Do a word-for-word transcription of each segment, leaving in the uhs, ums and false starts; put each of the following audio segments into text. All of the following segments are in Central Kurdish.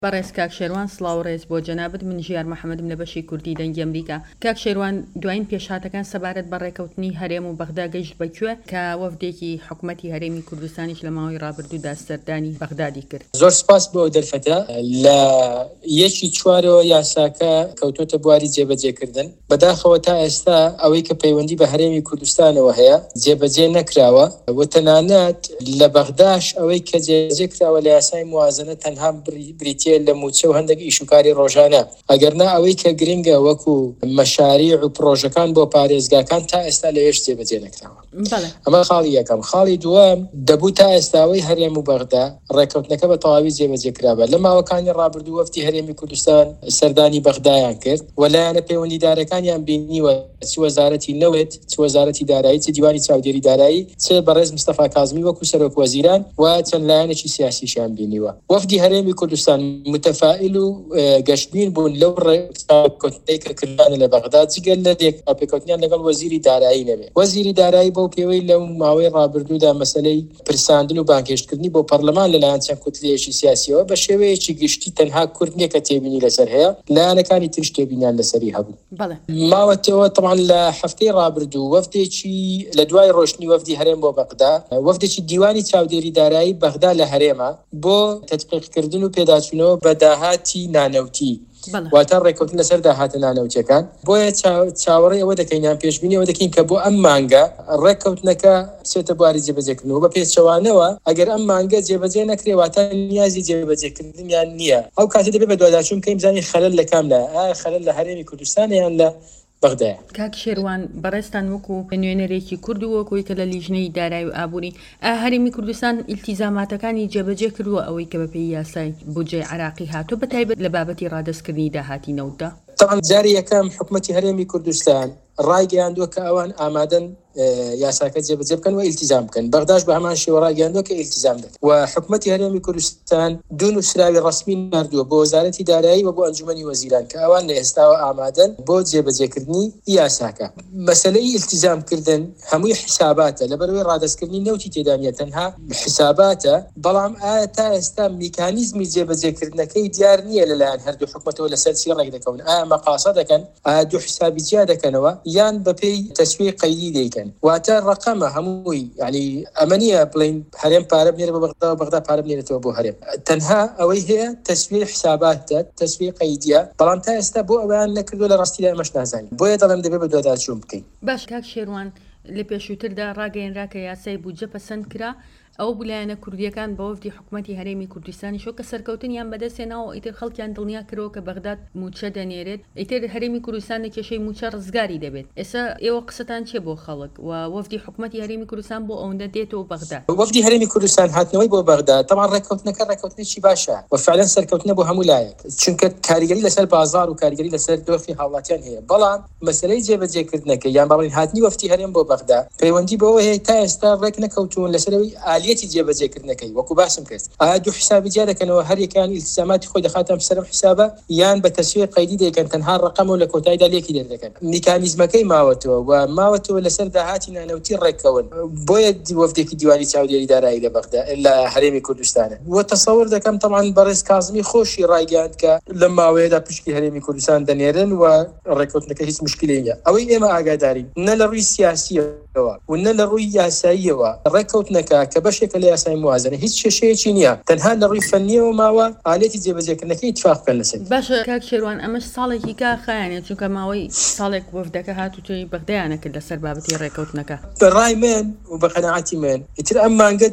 بەڕێز کاک شێروان سڵاو ڕێز بۆ جەنابەت من ژیار محەممەدم لە بەشی کوردی دەنگی ئەمریکا. کاک شێروان دوایین پێشهاتەکان سەبارەت بە ڕێکەوتنی هەرێم و بەغدا گەیشت بەکوێ کە وەفدێکی حکوومەتی هەرێمی کوردستانیش لە ماوەی ڕابردوودا سەردانی بەغدادی کرد. زۆر سپاس بۆ دەرفەتە لە یەکی چوارەوە یاساکە کەوتۆتە بواری جێبەجێکردن بەداخەوە تا ئێستا ئەوەی کە پەیوەندی بە هەرێمی کوردستانەوە هەیە جێبەجێ نەکراوە و تەنانەت لە بەغداش ئەوەی کە جێبەجێ کراوە لە یاسای موازنە تەنها بریتیە لە موچە و هەندێک ئیشوکاری ڕۆژانە ئەگەرنا ئەوەی کە گرنگە وەکو مەشاریع و پرۆژەکان بۆ پارێزگاکان تا ئێستا لە هێشت جێبەجێ نەکراوە. ئەمە خاڵی یەکەم. خاڵی دووەم دەبوو تا ئێستاوەی هەرێم و بەغدا ڕێکەوتنەکە بە تەواوی جێبەجێ کرابە. لە ماوەکانی ڕابردوو وەفدی هەرێمی کوردستان سەردانی بەغدایان کرد و لایەنە پەیوەندیدارەکانیان بینیوە چ وەزارەتی نەوت، چ وەزارەتی دارایی، چ دیوانی چاودێری دارایی، چ بەڕێز مستەفا کاظمی وەکو سەرۆک وەزیران و چەند لایەنێکی سیاسیشیان بینیوە. وەفدی هەرێمی کوردستان متفائل و گەشتبین بوون لەو ڕێکەوتنەی کە کردانە لە بەغدا جگەل لە پێکەوتنیان لەگەڵ وەزیری دارایی نەبێ. وەزیری دارایی بۆ پێوەی لەو ماوەی ڕابردوودا مەسەلەی پرساندن و بانگهێشتکردنی بۆ پەرلەمان لەلایەن چەند کوتلەیەکی سیاسیەوە بە شێوەیەکی گشتی تەنها کورد نییە کە تێبینی لەسەر هەیە، لایەنەکانی تریش تێبینیان لەسەری هەبوو. ماوەتەوە طبعاً لە هەفتەی ڕابردوو وەفدێکی لە دوای ڕۆشتنی وەفدی هەرێم بۆ بەغدا وەفدێکی دیوانی چاودێری دارایی بەغدا لە هەرێمە بۆ تەتبیقکردن و پێداچوونەوە بە داهاتی نانەوتی واتە ڕێکەوتن لەسەر داهاتە نانەوتیەکان. بۆیە چاوەڕێی ئەوە دەکەینیان پێشبینی ئەوە دەکەین کە بۆ ئەم مانگە ڕێکەوتنەکە بچێتە بواری جێبەجێکردنەوە بە پێچەوانەوە ئەگەر ئەم مانگە جێبەجێ نەکرێ واتە نیازی جێبەجێکردنیان نییە. ئەو کاتێ دەبێت بە دوواداچوون بکەین بزانین خەلەل لە کام لە خەلەل لە هەرێمی کوردستان یان لە بەغدایە. کاک شێروان بەڕێستان وەکو نوێنەرێکی کورد و وەکوی کە لە لیژنەی دارایی و ئابووری هەرێمی کوردستان ئیلتیزاماتەکانی جێبەجێ کردووە ئەوەی کە بەپێی یاسای بودجێ عراقی هاتووە بەتایبەت لە بابەتی ڕادەستکردنی داهاتی نەوتدا. طبعا جاری یەکەم حکوومەتی هەرێمی کوردستان ڕایگەیاندووە کە ئەوان ئامادەن یاساکە جێبەجێ بکەن و ئیلتیزام بکەن. بەغداش بە هەمان شێوە ڕایگەیاندووە کە ئیلتیزام دەکەن و حکوومەتی هەرێمی کوردستان دوو نووسراوی ڕەسمی ناردووە بۆ وەزارەتی دارایی و بۆ ئەنجومەنی وەزیران کە ئەوان لە ئێستاوە ئامادەن بۆ جێبەجێکردنی یاساکە. مەسەلەی ئیلتیزامکردن هەمووی حساباتە لەبەرەوەی ڕادەستکردنی نەوتی تێدانە تەنها حساباتە، بەڵام ئایا تا ئێستا میکانیزمی جێبەجێکردنەکەی دیار نییە لەلایەن هەردوو حکوومەتەوە لەسەر چی ڕێک دەکەون. ئایا مەقاسە دەکەن، ئایا دوو حسابی جیا دەکەنەوە یان بەپێی تەسویە قەیدی دەیکەن. واتە ڕقەمە هەمووی ینی ئەمەنیە بڵین هەرێم پارە بنێرە بە بەغدا و بەغدا پارە بنێرێتەوە بۆ هەرێم. تەنها ئەوەی هەیە تەسویە حساباتە، تەسویە قەیدیە، بەڵام تا ئێستا بۆ ئەویان نەکردو لە ڕاستیدا ئەمەش نازانین. بۆیە دەڵێم دەبێت بە دوواداچوون بکەین. باش کاک شێروان لە پێشووتردا ڕاگەیەنرا کە یاسای بودجە پەسەند کرا ئەو بلایەنە کوردیەکان بە وەفدی حکوومەتی هەرێمی کوردستانی شۆ کە سەرکەوتنیان بەدەستێناوە ئیتر خەڵکیان دڵنیا کرەوە کە بەغداد موچە دەنێرێت، ئیتر هەرێمی کوردستان لە کێشەی موچە ڕزگاری دەبێت. ئێستا ئێوە قسەتان چێ بۆ خەڵک و وەفدی حکوومەتی هەرێمی کوردستان بۆ ئەوەندە دێتەوە بەغدا؟ وەفدی هەرێمی کوردستان هاتنەوەی بۆ بەغدا طبعا ڕێکەوتنەکە ڕێکەوتنێکی باشە و فعلا سەرکەوتنە بۆ هەموو لایەک، چونکە کاریگەری لەسەر بازار و کاریگەری لەسەر دۆخی هاوڵاتیان هەیە. بەڵام مەسەلەی جێبەجێکردنەکە یان بەڵین هاتنی وەفدی هەرێم بۆ بەغدا پەیوەندی بەوە هەیە تا ئێستا ڕێک نەکەوتون لەسەرەوەی ئالیەتی جێبەجێکردن وەکو باسم کرد. ئایا دوو حسابی جیا دەکەنەوە هەر یەکان ئیلتیزاماتی خۆی دەخاتە سەرم حسابە یان بە تەسویە قەیدی دەکەن تەنها ڕقەمەوە لە کۆتاییدا لێکی دەردەکەن. میکانیزمەکەی ماوەتەوە و ماوەتەوە لەسەر داهاتی نانەوتی ڕێکەون. بۆیە وەفدێکی دیوانی چاودێری دارایی لە بەغدا لە هەرێمی کوردستانە و تەسەوور دەکەم طبعا بەڕێز کاظمی خۆشی ڕایگەیاند کە لە ماوەیەدا پشتی هەرێمی کوردستان دەنێرن و ڕێکەوتنەکە هیچ مشکلێ نییە. ئەوەی ئێمە ئاگادارین نە لە ڕووی سیاسیەوە و نە لە ڕووی یاساییەوە ڕێکەوتنەکە کە بەشێکە لە یاسای موازنە هیچ کێشەیەکی نییە، تەنها لە ڕووی فەنیەوە ماوە ئالێتی جێبەجێکردنەکەی اتفاق بکەن لەسەر. باشە کاک شێروان ئەمەش ساڵێکی کا خایانێت چونکە ماوەی ساڵێک وەفدەکە هاتووتەوەی بەغدایانە کرد لەسەر بابەتی ڕێکەوتنەکە. بەڕای من و بە قەناعەتی من ئیتر ئەم مانگە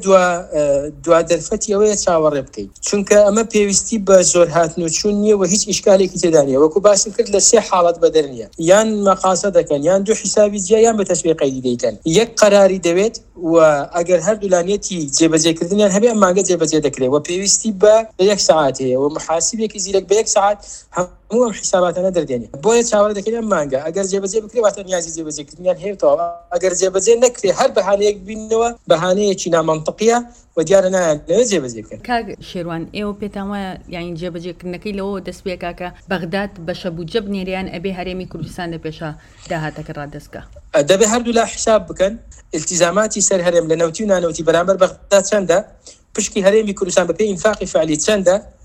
دوا دەرفەتی ئەوەیە چاوەڕێ بکەیت، چونکە ئەمە پێویستی بە زۆر هاتن و چوون نییە و هیچ ئیشکالێکی تێدا نیە. وەکو باسم کرد لە سێ حاڵەت بەدەر نییە، یان مەقاسە دەکەن یان دوو حسابی جیا یان بە تەسویە قەیدی دەیکەن. یەک قەراری دەوێت و ئەگەر هەردوو لانێتی جێبەجێکردنیان هەبێ ئەم مانگە جێبەجێ دەکرێت و پێویستی بە یەک ساعت هەیە و محاسبێکی زیرەک بە یەک ساعت هەموو ئەم حساباتانە دەردێنێت. بۆیە چاوەڕێ دەکەین ئەم مانگە ئەگەر جێبەجێ بکرێت واتە نیازی جێبەجێکردنیان هەیەتەوە، ئەگەر جێبەجێ نەکرێت هەر بەهانەیەک بینەوە بەهانەیەکی نامەنتەقیە و دیارە نایان لەوێ جێبەجێ بکەن. کاک شێروان ئێوە پێتان وایە یانی جێبەجێکردنەکەی لەوە دەست پێ کاکە بەغداد بەشە بودجە بنێریان ئەبێ هەرێمی کوردستان لە پێشە داهاتەکە ڕادەستکە؟ دەبێ هەردوو لا حساب بکەن ئیلتیزاماتی سەر هەرێم لە نەوتی و نانەوتی بەرامبەر بەغداد چەندە، پشکی هەرێمی کوردستان بەپێی ئینفاقی فعلی چەندە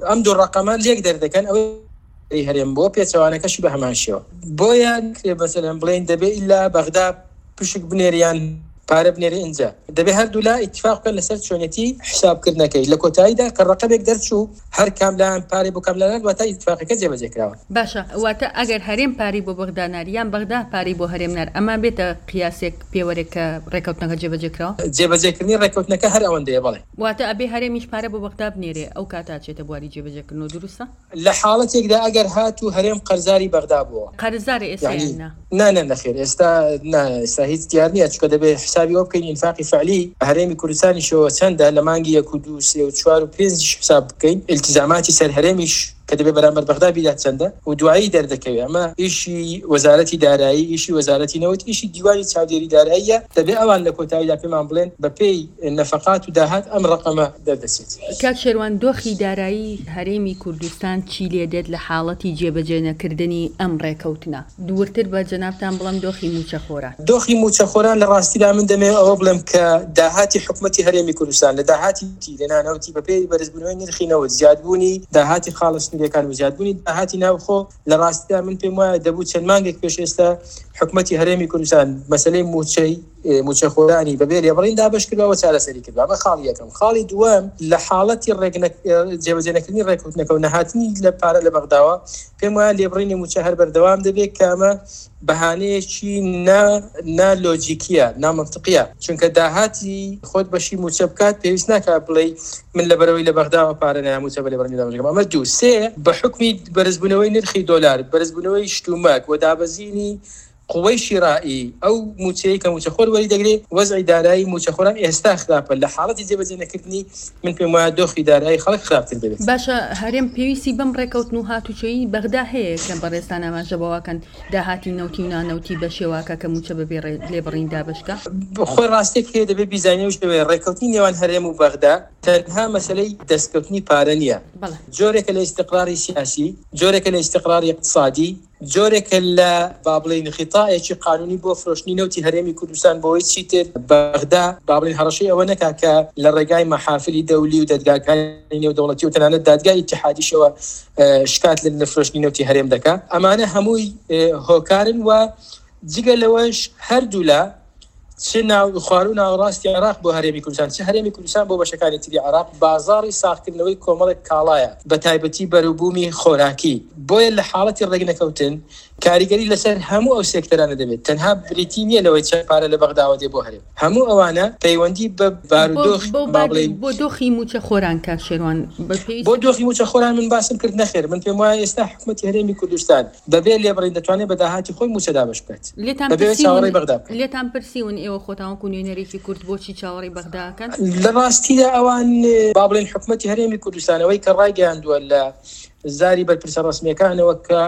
ئەم دوو ڕقەمان لێک دەردەکەن ئەوەی هەرێم بۆ پێچەوانەکەشی بە هەمان شێوە بۆیان بەسەلەن بڵێن دەبێت ئیلا بەغدا پشک بنێریان پارە بنێری اینجا دەبێت هەردوو لا ئیتفاق بکەن لەسەر چۆنیەتی حسابکردنەکەی لە کۆتاییدا کە ڕقەمێک دەرچوو هەر کاملایان پارەی بۆ کاملایان واتە ئیتفاقەکە جێبەجێ کراوە. باشە واتە ئەگەر هەرێم پاری بۆ بەغدا ناری یان بەغدا پاری بۆ هەرێم نار ئەمە بێتە قیاسێک پێوەرێک کە ڕێکەوتنەکە جێبەجێ کراوە جێبەجێکردنی ڕێکەوتنەکە هەر ئەوەندەیە بڵێ واتە ئەبێ هەرێمیش پارە بۆ بەغدا بنێرێ ئەو کاتا چێتە بواری جێبەجێکردنەوە دروستە لە حاڵەتێکدا ئەگەر هاتوو هەرێم قەرزاری بەغدا بووە قەرزارە ئێستا نانە نەخێر ئێستا ئێستا هیچ دیار نییە چکە دەبێت حسابی ئەو بکەین ئینفاقی فعلی هەرێمی کوردستانی شەوە چەندە لە مانگی یەک و دوو سێ و چوار و پێنج حساب بکەین التزاماتی سەر هەرێمیش کە دەبێت بەرامبەر بەغدا بیدات چەندە و دوایی دەردەکەوێت ئەمە ئیشی وەزارەتی دارایی ئیشی وەزارەتی نەوت ئیشی دیوانی چاودێری داراییە دەبێت ئەوان لە کۆتاییدا پێمان بڵێن بەپێی نەفەقات و داهات ئەم ڕقەمە دەردەچێت. کاک شێروان دۆخی دارایی هەرێمی کوردستان چی لێ دێت لە حاڵەتی جێبەجێ نەکردنی ئەم ڕێکەوتنە دوورتر بە جەنابتان بڵم دۆخی موچەخۆران دۆخی موچەخۆران لە ڕاستیدا من دەمێ ئەوە بڵێم کە داهاتی حکومەتی هەرێمی کوردستان لە داهاتی لەنانەوتی بەپێی بەرزبوونەوەی نرخی نەوت زیادبوونی داهاتی خاڵستنیەکان و زیادبوونی داهاتی ناوخۆ لە ڕاستیدا من پێم وایە دەبوو چەند مانگێک پێش ئێستا حکومەتی هەرێمی کوردستان مەسەلەی موچەی موچەخۆرانی بەبێ لێبڕین دابش کردەوە چارەسەری کردووە ئەمە خاڵی یەکەم. خاڵی دووەم لە حاڵەتی جێبەجێنەکردنی ڕێکەوتنەکە و نەهاتنی لە پارە لە بەغداوە پێم وایە لێبڕینی موچە هەر بەردەوام دەبێت کە ئەمە بەهانەیەکی نالۆجیکیە نامەنتقیە چونکە داهاتی خۆت بەشی موچە بکات پێویست ناکات بڵێ من لە بەرەوەی لە بەغداوە پارە نایە موچە بە لێبڕینی دابشەکەم. ئەمە دوو سێ بە حکمی بەرزبوونەوەی نرخی دۆلار بەرزبوونەوەی شتومەک و دابەزینی قوەی شیرایی ئەو موچەیە کە موچەخۆر وەری دەگرێت وەزعی دارایی موچەخۆران ئێستا خراپە لە حاڵەتی جێبەجێنەکردنی من پێم وایە دۆخی دارایی خەڵک خراپتر دەبێت. باشە هەرێم پێویستی بەم ڕێکەوتن و هاتوچۆیی بەغدا هەیە کە بەڕێستان ئاماژەبەوەکەن داهاتی نەوتی و نانەوتی بە شێواکە کە موچە بەبێ لێبڕین دابشکە خۆی ڕاستێک هەیە دەبێت بیزانێ و شوێ ڕێکەوتنی نێوان هەرێم و بەغدا تەنها مەسەلەی دەستکەوتنی پارە نییە جۆرێکە لە ئیستیقراری سیاسی جۆرێکە لە ئیستیقراری اقتصادی جۆرێکە لە با بڵێن خیتاەکی قانونی بۆ فرۆشتنی نەوتی هەرێمی کوردستان بۆی چیتر بەغدا با بڵێن هەڕەشەی ئەوە نەکا کە لە ڕێگای مەحافلی دەولی و دەدگاکانی نێودەوڵەتی و تەنانەت دادگای اتحادیشەوە شکات لە فرۆشتنی نەوتی هەرێم دەکا ئەمانە هەمووی هۆکارن و جگە لەوەش هەردوو لە چ ناو خوارو ناوڕاستی عراق بۆ هەرێمی کوردستان چ هەرێمی کوردستان بۆ بەشەکانی تری عراق بازاڕی ساختکردنەوەی کۆمەڵێک کاڵایە بە تایبەتی بەروبوومی خۆراکی بۆیە لە حاڵەتی ڕێگنەکەوتن کاریگەری لەسەر هەموو ئەو سێکتەرانە دەبێت تەنها بریتی نییە لەوەی چەند پارە لە بەغداوە دێ بۆ هەرێم هەموو ئەوانە پەیوەندی بە بارودۆخ بۆ دۆخی موچەخۆران کاک شێروان بۆ دۆخی موچەخۆران من باسم کرد نەخێر من پێم وایە ئێستا حکومەتی هەرێمی کوردستان بەبێ لێبڕین دەتوانێت بە داهاتی خۆی موچە دابش بکات لێتان پرسیون ئێوە خۆتان نوێنەرێکی کورد بۆچی چاوەڕی بەغداکەن لە ڕاستیدا ئەوان با بڵێن حکومەتی هەرێمی کوردستانەوەی کە ڕایگەیاندووە لە زاری بەرپرسە ڕسمیەکانەوە کە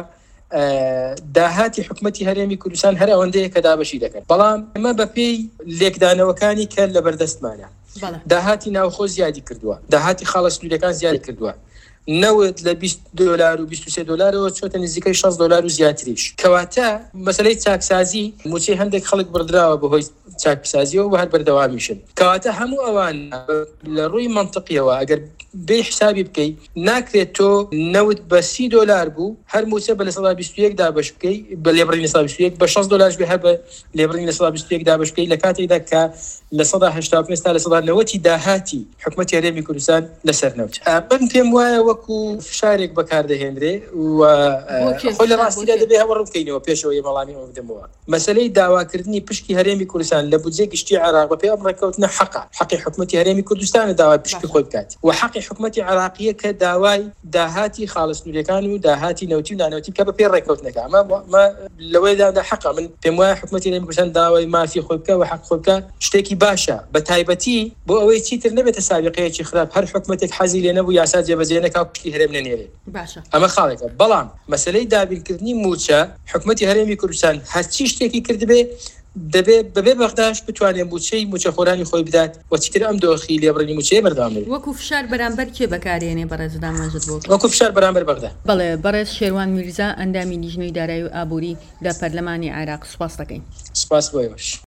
داهاتی حکومەتی هەرێمی کوردستان هەر ئەوەندەیە کە دابەشی دەکەن بەڵام ئەمە بەپێی لێکدانەوەکانی کە لە بەردەستمانە داهاتی ناوخۆ زیادی کردووە داهاتی خاڵستنوورەکان زیادی کردووە نەوت لە بیست دلار و بیست و سێ دلارەوە چۆتە نزیکەی شەش دلار و زیاتریش کەواتە مەسەلەی چاکسازی موچەی هەندێک خەڵک بردراوە بەهۆی چاکسازیەوە و هەر بەردەوامیشن کەواتە هەموو ئەوان لە ڕووی منطقیەوە ئەگەر بێ حسابی بکەیت ناکرێت تۆ نەوت بە سی دلار بوو هەر موچە بە لە سەدا بیست و یەک دابش بکەیت بە لێبڕینی سەدا بیست و یەک بە شەش دلارش بێ هەر بە لێبڕینی سەدا بیست و یەک دابش بکەیت لە کاتێکدا کە لە سەدا هەشتا و پێنج تا لە سەدا نەوەتی داهاتی حکومەتی هەرێمی کوردستان لەسەر نەوت من پێم وایە وەکو فشارێک بەکاردەهێنرێ و خۆی لە ڕاستیدا دەبێ هەوە ڕووبکەینەوە پێشەوە مەڵامی ئەوە بدەمەوە مەسەلەی داواکردنی پشکی هەرێمی کوردستان لە بودجێ گشتی عراق بەپێی ئەم ڕێکەوتنە حەقە حەقی حکومەتی هەرێمی کوردستانە داوای پشکی خۆی بکات و حەقی حکومەتی عراقیە کە داوای داهاتی خاڵستنوورەکان و داهاتی نەوتی و نانەوتی کە بەپێی ڕێکەوتنەکە ئەمە لەوەیدا حەقە من پێم وایە حکومەتی هەرێمی کوردستان داوای مافی خۆی بکە و حەق خۆی بکە شتێکی باشە بە تایبەتی بۆ ئەوەی چیتر نەبێتە سابقەیەکی خراپ هەر حکومەتێک حەزی لێ نەبوو یاسا جێبەجێ نەکا پشتی هەرێم نەنێرێ ئەمە خاڵێکە بەڵام مەسەلەی دابینکردنی موچە حکومەتی هەرێمی کوردستان هەرچی شتێکی کردبێ دەبێت بەبێ بەغداش بتوانێت موچەی موچەخۆرانی خۆی بدات و چیتر ئەم دۆخی لێبڕینی موچەیە بەردەوام بێت وەکو فشار بەرامبەر کێ بەکارێنێ بەڕێزدان مەجد بۆ وەکو فشار بەرامبەر بەغدا بەڵێ بەڕێز شێروان میرزا ئەندامی لیژنەی دارایی و ئابووری لە پەرلەمانی عێراق سوپاس دەکەین سوپاس بۆ ئێوەش